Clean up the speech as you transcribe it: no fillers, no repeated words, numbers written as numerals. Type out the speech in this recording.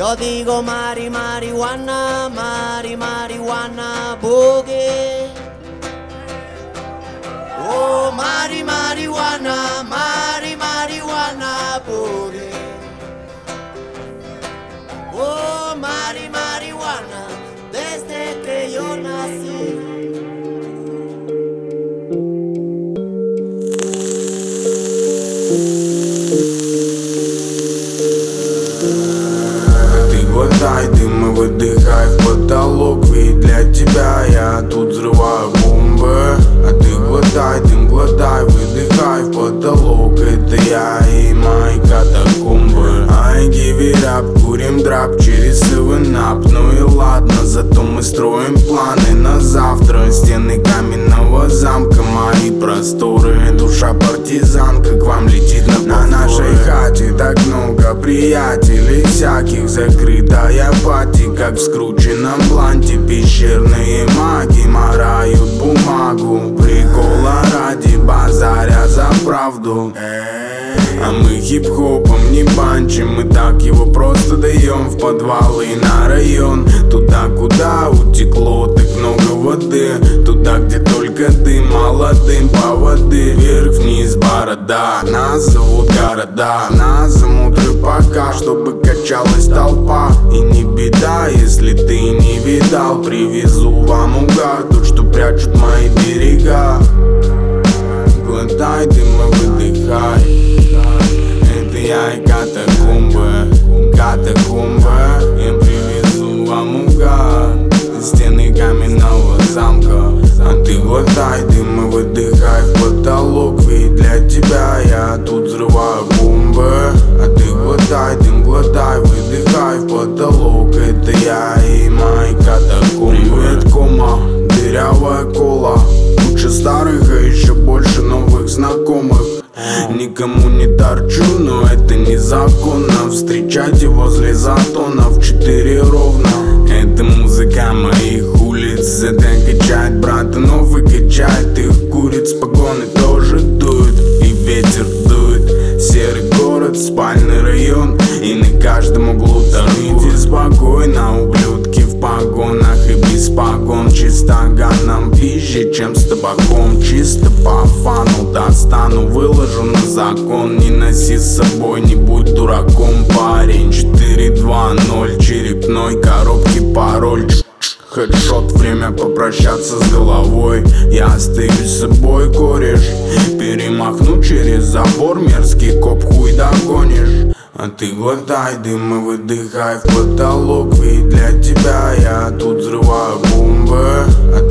Yo digo mari, marihuana, mari, marihuana, boogie. Oh, mari, marihuana, mari, marihuana, boogie. Oh, mari, marihuana, desde que yo nací. Глотай дым и выдыхай в потолок, ведь для тебя я тут взрываю бомбы. А ты глотай дым, глотай, выдыхай в потолок. Это я и мои катакомбы. I give it up, курим драп через 7up. Ну и ладно, зато мы строим планы на завтра. Стены каменного замка, мои просторы. Душа партизанка к вам летит на нашей хате. Так много приятелей всяких, закрытая пати, как в скрученном бланте. Пещерные маги морают бумагу, прикола ради, базаря за правду. А мы хип-хопом не банчим, мы так его просто даем в подвалы и на район. Туда, куда утекло так много воды, туда, где только дым, молодым по воды. Вверх-вниз борода, нас зовут города, нас замут рыбака, чтобы качалась толпа. И не беда, если ты не видал, привезу вам угар, тот, что прячут мои берега. Глотай дым и выдыхай. Это я и катакомбы, катакомбы. Я привезу вам угар, стены каменного замка. А ты глотай дым и выдыхай в потолок, ведь для тебя я тут взрываю бомбы. А ты глотай дым, глотай, выдыхай в потолок. Это я и мои катакомбы. Привет, кома, дырявая кола. Лучше старых, а еще больше новых знакомых. Никому не торчу, но это незаконно. Встречайте возле затона в 4 ровно. Это музыка моих улиц, это качает братанов и качает их куриц. Погоны тоже дуют и ветер дует. Серый город, спальный район, и на каждом углу торгуют. Спокойно, ублюдки в погонах и без погон. Чисто ганом пизже, чем с табаком. Чисто по фану достану, выложу на закон. Не носи с собой, не будь дураком, парень. 4-2-0, черепной коробки пароль. Хедшот, время попрощаться с головой. Я остаюсь с собой, кореш. Перемахну через забор, мерзкий коп, хуй догонишь. А ты глотай дым и выдыхай в потолок, ведь для тебя я тут взрываю бомбы. А